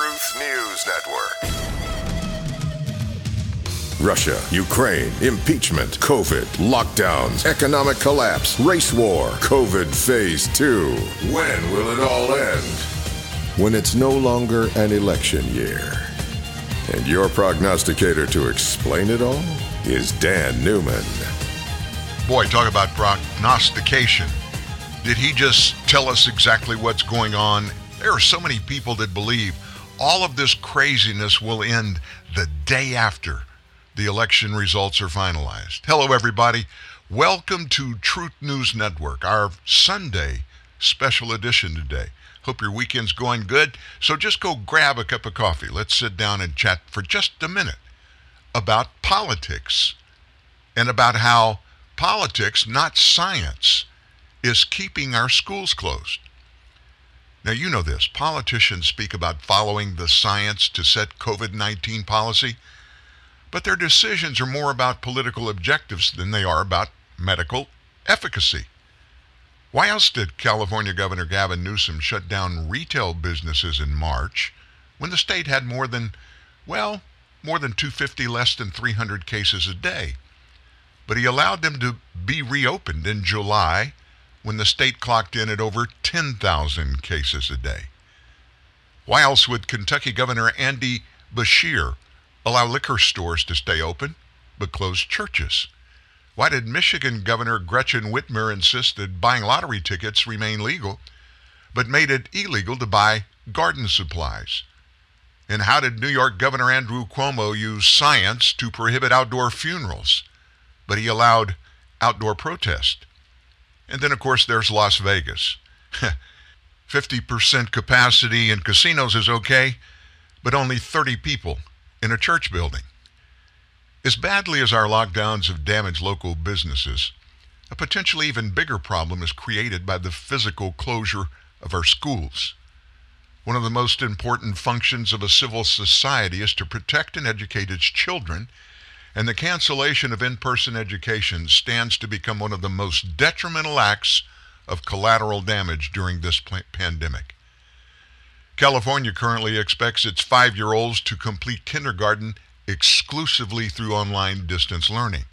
Truth News Network. Russia, Ukraine, impeachment, COVID, lockdowns, economic collapse, race war, COVID phase 2. When will it all end? When it's no longer an election year. And your prognosticator to explain it all is Dan Newman. Boy, talk about prognostication. Did he just tell us exactly what's going on? There are so many people that believe all of this craziness will end the day after the election results are finalized. Hello, everybody. Welcome to Truth News Network, our Sunday special edition today. Hope your weekend's going good. So just go grab a cup of coffee. Let's sit down and chat for just a minute about politics and about how politics, not science, is keeping our schools closed. Now, you know this. Politicians speak about following the science to set COVID-19 policy, but their decisions are more about political objectives than they are about medical efficacy. Why else did California Governor Gavin Newsom shut down retail businesses in March when the state had more than 250, less than 300 cases a day? But he allowed them to be reopened in July when the state clocked in at over 10,000 cases a day. Why else would Kentucky Governor Andy Beshear allow liquor stores to stay open but close churches? Why did Michigan Governor Gretchen Whitmer insist that buying lottery tickets remain legal but made it illegal to buy garden supplies? And how did New York Governor Andrew Cuomo use science to prohibit outdoor funerals, but he allowed outdoor protest? And then, of course, there's Las Vegas. 50% capacity in casinos is okay, but only 30 people in a church building. As badly as our lockdowns have damaged local businesses, a potentially even bigger problem is created by the physical closure of our schools. One of the most important functions of a civil society is to protect and educate its children, and the cancellation of in-person education stands to become one of the most detrimental acts of collateral damage during this pandemic. California currently expects its 5-year-olds to complete kindergarten exclusively through online distance learning.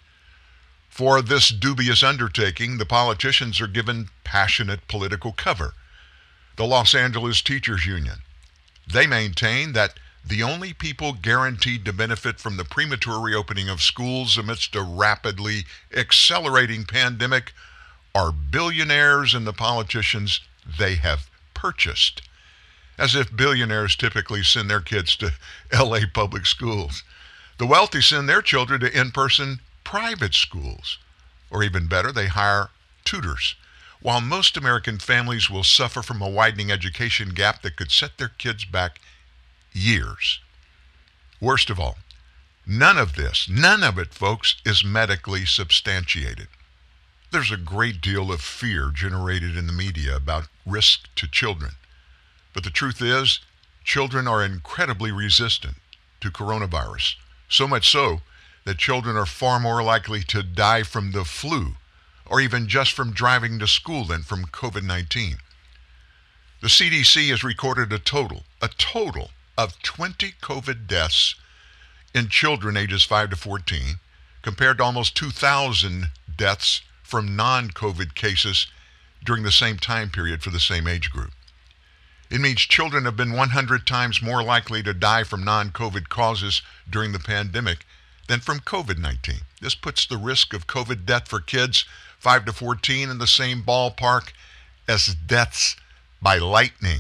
For this dubious undertaking, the politicians are given passionate political cover. The Los Angeles Teachers Union, they maintain that the only people guaranteed to benefit from the premature reopening of schools amidst a rapidly accelerating pandemic are billionaires and the politicians they have purchased. As if billionaires typically send their kids to LA public schools. The wealthy send their children to in-person private schools. Or even better, they hire tutors. While most American families will suffer from a widening education gap that could set their kids back years. Worst of all, none of it, folks, is medically substantiated. There's a great deal of fear generated in the media about risk to children. But the truth is, children are incredibly resistant to coronavirus. So much so that children are far more likely to die from the flu or even just from driving to school than from COVID-19. The CDC has recorded a total of 20 COVID deaths in children ages 5 to 14, compared to almost 2,000 deaths from non-COVID cases during the same time period for the same age group. It means children have been 100 times more likely to die from non-COVID causes during the pandemic than from COVID-19. This puts the risk of COVID death for kids 5 to 14 in the same ballpark as deaths by lightning.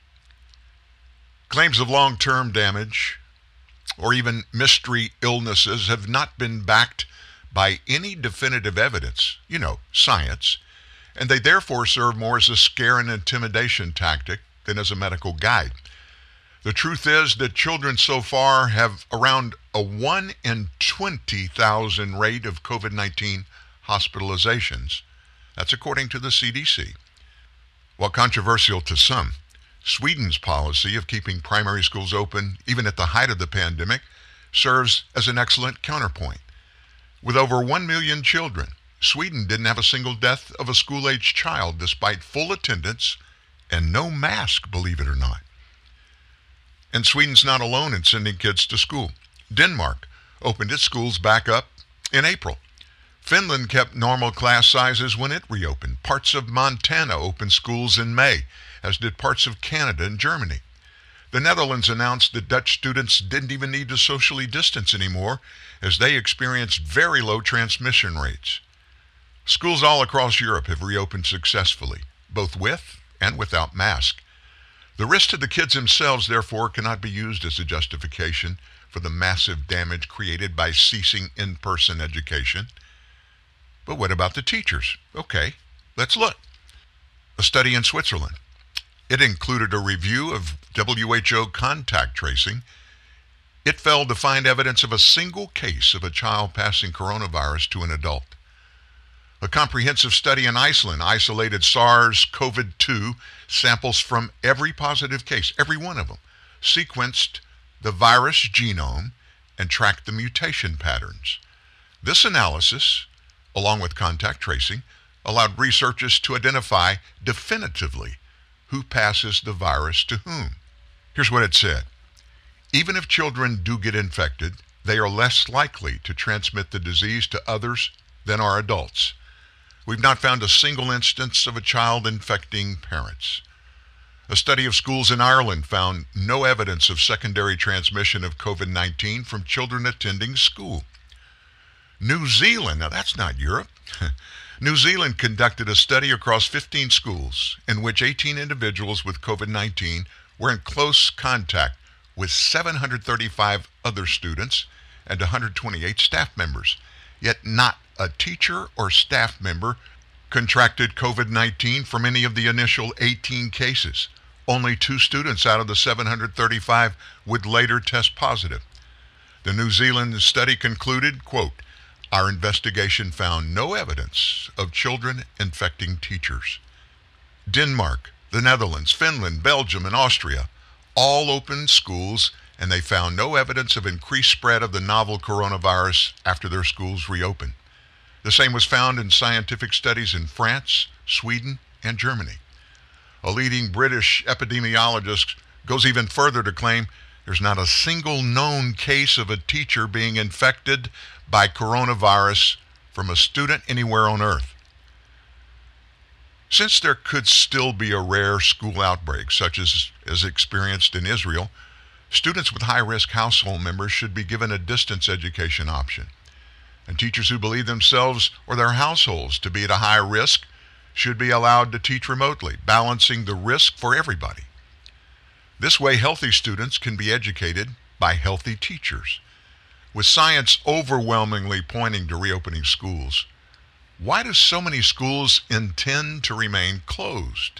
Claims of long-term damage or even mystery illnesses have not been backed by any definitive evidence, science, and they therefore serve more as a scare and intimidation tactic than as a medical guide. The truth is that children so far have around a 1 in 20,000 rate of COVID-19 hospitalizations. That's according to the CDC. While controversial to some, Sweden's policy of keeping primary schools open even at the height of the pandemic serves as an excellent counterpoint. With over 1 million children, Sweden didn't have a single death of a school-aged child despite full attendance and no mask, believe it or not. And Sweden's not alone in sending kids to school. Denmark opened its schools back up in April. Finland kept normal class sizes when it reopened. Parts of Montana opened schools in May, as did parts of Canada and Germany. The Netherlands announced that Dutch students didn't even need to socially distance anymore, as they experienced very low transmission rates. Schools all across Europe have reopened successfully, both with and without masks. The risk to the kids themselves, therefore, cannot be used as a justification for the massive damage created by ceasing in-person education. But what about the teachers? Okay, let's look. A study in Switzerland. It included a review of WHO contact tracing. It failed to find evidence of a single case of a child passing coronavirus to an adult. A comprehensive study in Iceland isolated SARS-CoV-2 samples from every positive case, every one of them, sequenced the virus genome, and tracked the mutation patterns. This analysis, along with contact tracing, allowed researchers to identify definitively who passes the virus to whom. Here's what it said. Even if children do get infected, they are less likely to transmit the disease to others than are adults. We've not found a single instance of a child infecting parents. A study of schools in Ireland found no evidence of secondary transmission of COVID-19 from children attending school. New Zealand, now that's not Europe. New Zealand conducted a study across 15 schools in which 18 individuals with COVID-19 were in close contact with 735 other students and 128 staff members. Yet not a teacher or staff member contracted COVID-19 from any of the initial 18 cases. Only 2 students out of the 735 would later test positive. The New Zealand study concluded, quote, "Our investigation found no evidence of children infecting teachers." Denmark, the Netherlands, Finland, Belgium, and Austria all opened schools, and they found no evidence of increased spread of the novel coronavirus after their schools reopened. The same was found in scientific studies in France, Sweden, and Germany. A leading British epidemiologist goes even further to claim there's not a single known case of a teacher being infected by coronavirus from a student anywhere on Earth. Since there could still be a rare school outbreak, such as experienced in Israel, students with high-risk household members should be given a distance education option. And teachers who believe themselves or their households to be at a high risk should be allowed to teach remotely, balancing the risk for everybody. This way, healthy students can be educated by healthy teachers. With science overwhelmingly pointing to reopening schools, why do so many schools intend to remain closed?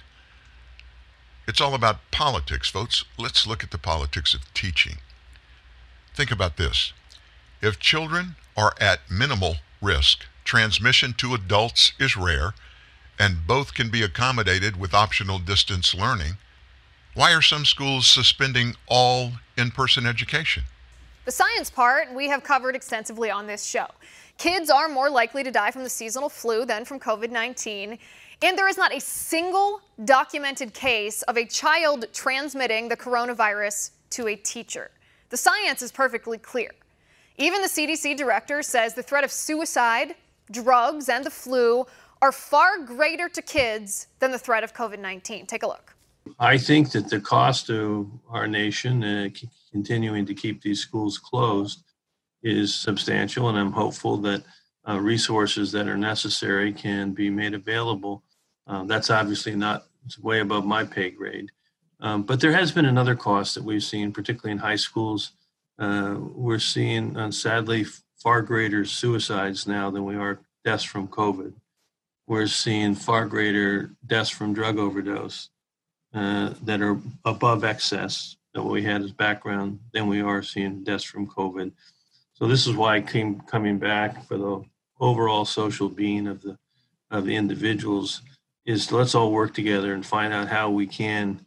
It's all about politics, folks. Let's look at the politics of teaching. Think about this. If children are at minimal risk, transmission to adults is rare, and both can be accommodated with optional distance learning, why are some schools suspending all in-person education? The science part we have covered extensively on this show. Kids are more likely to die from the seasonal flu than from COVID-19, and there is not a single documented case of a child transmitting the coronavirus to a teacher. The science is perfectly clear. Even the CDC director says the threat of suicide, drugs, and the flu are far greater to kids than the threat of COVID-19. Take a look. I think that the cost to our nation continuing to keep these schools closed is substantial, and I'm hopeful that resources that are necessary can be made available. That's obviously not, it's way above my pay grade. But there has been another cost that we've seen, particularly in high schools. We're seeing, sadly, far greater suicides now than we are deaths from COVID. We're seeing far greater deaths from drug overdose that are above excess that we had as background than we are seeing deaths from COVID. So this is why I came coming back for the overall social being of the individuals is let's all work together and find out how we can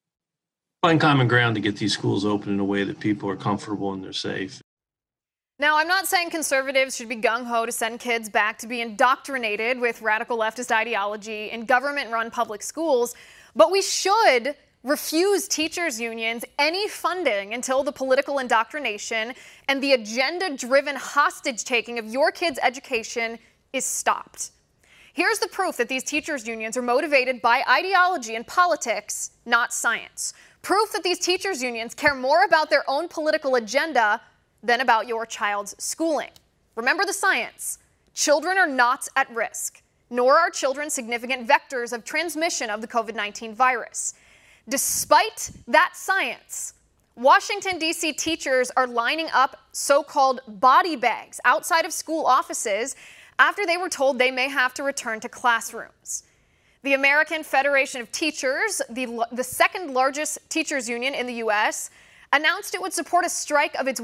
find common ground to get these schools open in a way that people are comfortable and they're safe. Now, I'm not saying conservatives should be gung-ho to send kids back to be indoctrinated with radical leftist ideology in government-run public schools, but we should refuse teachers' unions any funding until the political indoctrination and the agenda-driven hostage-taking of your kids' education is stopped. Here's the proof that these teachers' unions are motivated by ideology and politics, not science. Proof that these teachers' unions care more about their own political agenda than about your child's schooling. Remember the science. Children are not at risk, nor are children significant vectors of transmission of the COVID-19 virus. Despite that science, Washington, D.C. teachers are lining up so-called body bags outside of school offices after they were told they may have to return to classrooms. The American Federation of Teachers, the second largest teachers union in the U.S., announced it would support a strike of its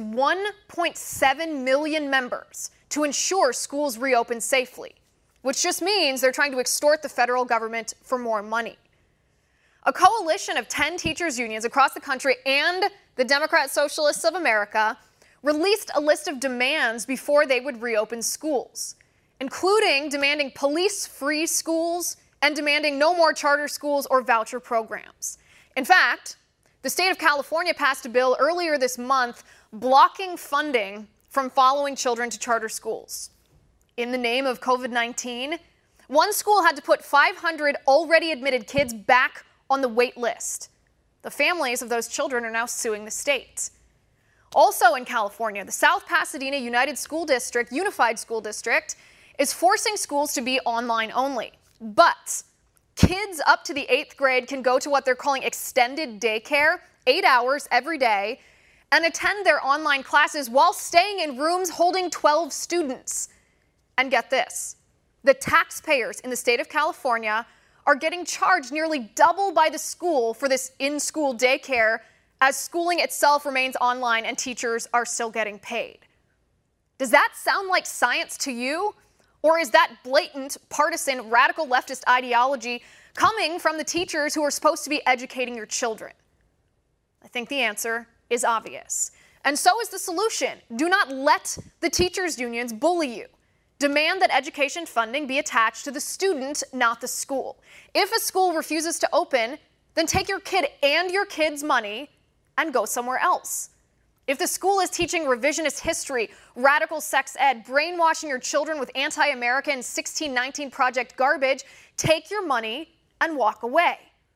1.7 million members to ensure schools reopen safely, which just means they're trying to extort the federal government for more money. A coalition of 10 teachers unions across the country and the Democrat Socialists of America released a list of demands before they would reopen schools, including demanding police-free schools and demanding no more charter schools or voucher programs. In fact, the state of California passed a bill earlier this month blocking funding from following children to charter schools. In the name of COVID-19, one school had to put 500 already admitted kids back on the wait list. The families of those children are now suing the state. Also in California, the South Pasadena Unified School District is forcing schools to be online only. But kids up to the 8th grade can go to what they're calling extended daycare, 8 hours every day, and attend their online classes while staying in rooms holding 12 students. And get this, the taxpayers in the state of California are getting charged nearly double by the school for this in-school daycare, as schooling itself remains online and teachers are still getting paid. Does that sound like science to you? Or is that blatant, partisan, radical leftist ideology coming from the teachers who are supposed to be educating your children? I think the answer is obvious. And so is the solution. Do not let the teachers' unions bully you. Demand that education funding be attached to the student, not the school. If a school refuses to open, then take your kid and your kid's money and go somewhere else. If the school is teaching revisionist history, radical sex ed, brainwashing your children with anti-American 1619 Project garbage, take your money and walk away.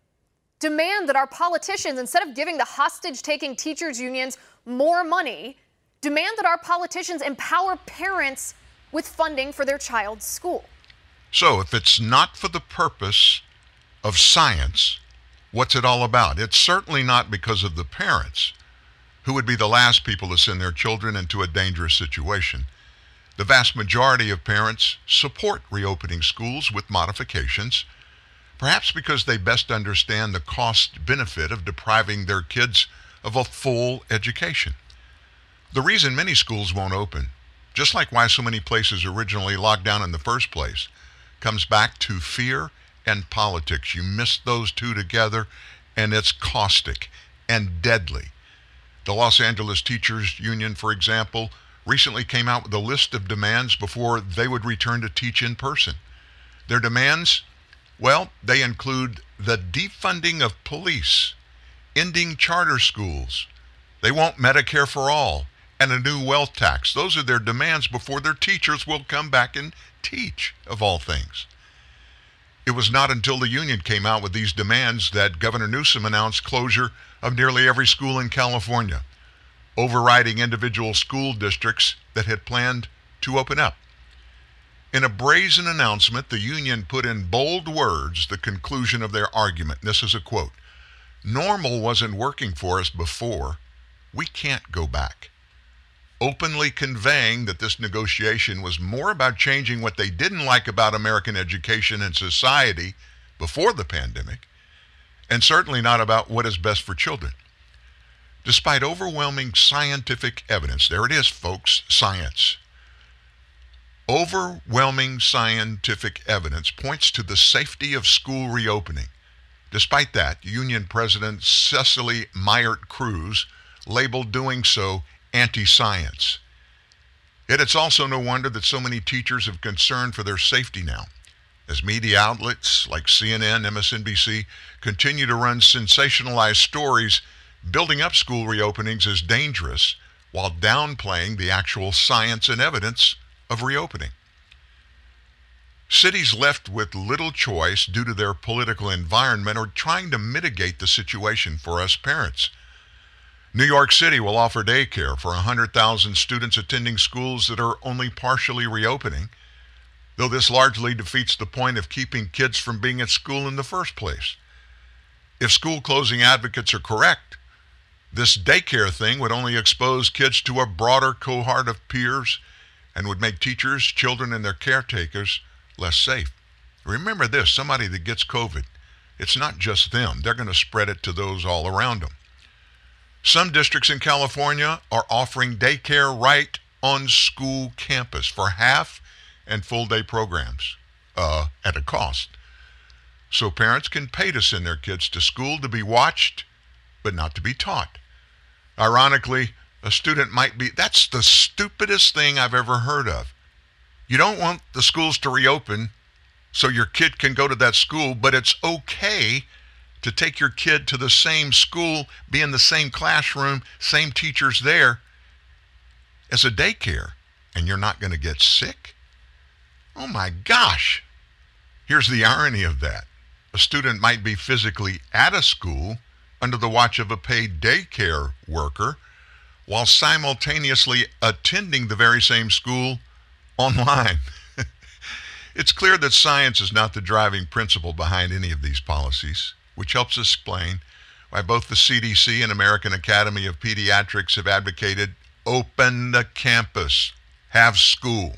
Demand that our politicians, instead of giving the hostage-taking teachers unions more money, demand that our politicians empower parents with funding for their child's school. So if it's not for the purpose of science, what's it all about? It's certainly not because of the parents, who would be the last people to send their children into a dangerous situation. The vast majority of parents support reopening schools with modifications, perhaps because they best understand the cost-benefit of depriving their kids of a full education. The reason many schools won't open, just like why so many places originally locked down in the first place, comes back to fear and politics. You mix those two together, and it's caustic and deadly. The Los Angeles Teachers Union, for example, recently came out with a list of demands before they would return to teach in person. Their demands, well, they include the defunding of police, ending charter schools. They want Medicare for all and a new wealth tax. Those are their demands before their teachers will come back and teach, of all things. It was not until the union came out with these demands that Governor Newsom announced closure of nearly every school in California, overriding individual school districts that had planned to open up. In a brazen announcement, the union put in bold words the conclusion of their argument. This is a quote: "Normal wasn't working for us before. We can't go back." Openly conveying that this negotiation was more about changing what they didn't like about American education and society before the pandemic, and certainly not about what is best for children. Despite overwhelming scientific evidence, there it is, folks, science. Overwhelming scientific evidence points to the safety of school reopening. Despite that, Union President Cecily Myert Cruz labeled doing so anti-science. Yet it's also no wonder that so many teachers have concern for their safety now. as media outlets like CNN, MSNBC continue to run sensationalized stories, building up school reopenings as dangerous while downplaying the actual science and evidence of reopening. Cities left with little choice due to their political environment are trying to mitigate the situation for us parents. New York City will offer daycare for 100,000 students attending schools that are only partially reopening, though this largely defeats the point of keeping kids from being at school in the first place. If school closing advocates are correct, this daycare thing would only expose kids to a broader cohort of peers and would make teachers, children, and their caretakers less safe. Remember this, somebody that gets COVID, it's not just them. They're going to spread it to those all around them. Some districts in California are offering daycare right on school campus for half and full day programs at a cost. So parents can pay to send their kids to school to be watched, but not to be taught. Ironically, a student might be, that's the stupidest thing I've ever heard of. You don't want the schools to reopen so your kid can go to that school, but it's okay to take your kid to the same school, be in the same classroom, same teachers there as a daycare, and you're not going to get sick? Oh my gosh. Here's the irony of that. A student might be physically at a school under the watch of a paid daycare worker while simultaneously attending the very same school online. It's clear that science is not the driving principle behind any of these policies, which helps explain why both the CDC and American Academy of Pediatrics have advocated open the campus, have school.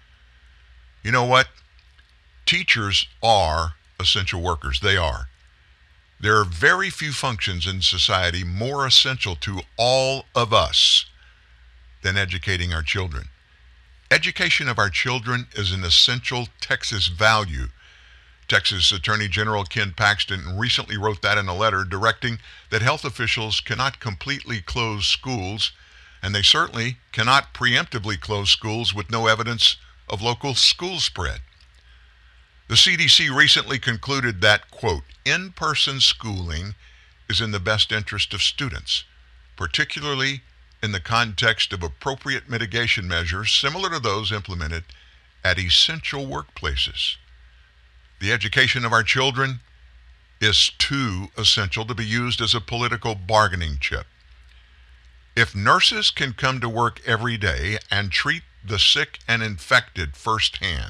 You know what? Teachers are essential workers. They are. There are very few functions in society more essential to all of us than educating our children. Education of our children is an essential Texas value. Texas Attorney General Ken Paxton recently wrote that in a letter directing that health officials cannot completely close schools, and they certainly cannot preemptively close schools with no evidence of local school spread. The CDC recently concluded that, quote, in-person schooling is in the best interest of students, particularly in the context of appropriate mitigation measures similar to those implemented at essential workplaces. The education of our children is too essential to be used as a political bargaining chip. If nurses can come to work every day and treat the sick and infected firsthand,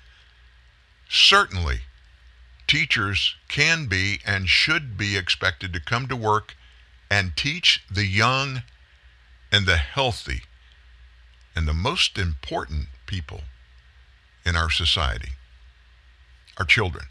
certainly teachers can be and should be expected to come to work and teach the young and the healthy and the most important people in our society, our children.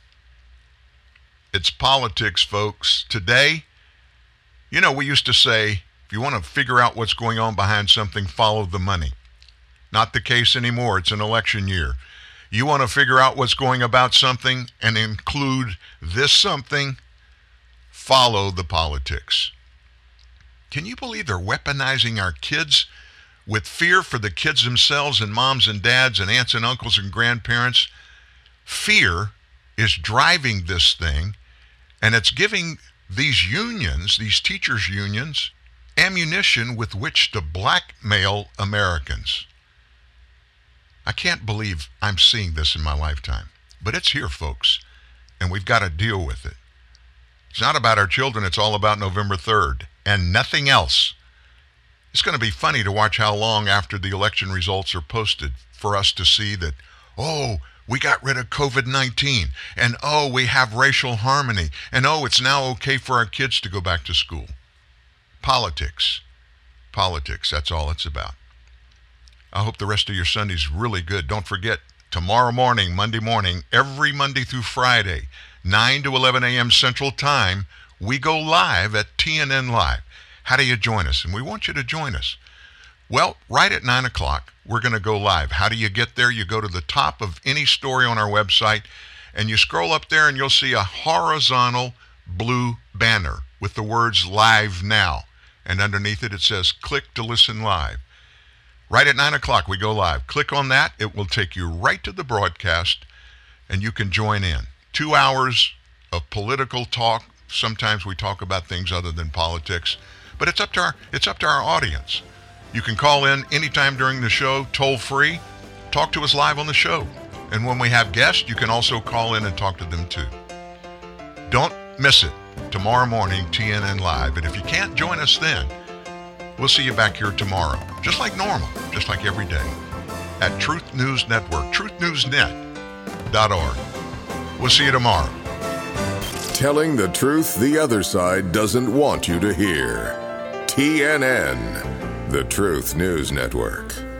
It's politics, folks. Today, we used to say, if you want to figure out what's going on behind something, follow the money. Not the case anymore. It's an election year. You want to figure out what's going about something and include this something, follow the politics. Can you believe they're weaponizing our kids with fear for the kids themselves and moms and dads and aunts and uncles and grandparents? Fear is driving this thing, and it's giving these unions, these teachers' unions, ammunition with which to blackmail Americans. I can't believe I'm seeing this in my lifetime, but it's here, folks, and we've got to deal with it. It's not about our children, it's all about November 3rd, and nothing else. It's going to be funny to watch how long after the election results are posted for us to see that, we got rid of COVID-19, and we have racial harmony, and it's now okay for our kids to go back to school. Politics, that's all it's about. I hope the rest of your Sunday's really good. Don't forget, tomorrow morning, Monday morning, every Monday through Friday, 9 to 11 a.m. Central Time, we go live at TNN Live. How do you join us? And we want you to join us. Well, right at 9 o'clock, we're going to go live. How do you get there? You go to the top of any story on our website, and you scroll up there, and you'll see a horizontal blue banner with the words Live Now. And underneath it, it says, click to listen live. Right at 9 o'clock, we go live. Click on that. It will take you right to the broadcast, and you can join in. 2 hours of political talk. Sometimes we talk about things other than politics, but it's up to our audience. You can call in anytime during the show, toll free. Talk to us live on the show. And when we have guests, you can also call in and talk to them too. Don't miss it. Tomorrow morning, TNN Live. And if you can't join us then, we'll see you back here tomorrow, just like normal, just like every day, at Truth News Network, truthnewsnet.org. We'll see you tomorrow. Telling the truth the other side doesn't want you to hear. TNN, the Truth News Network.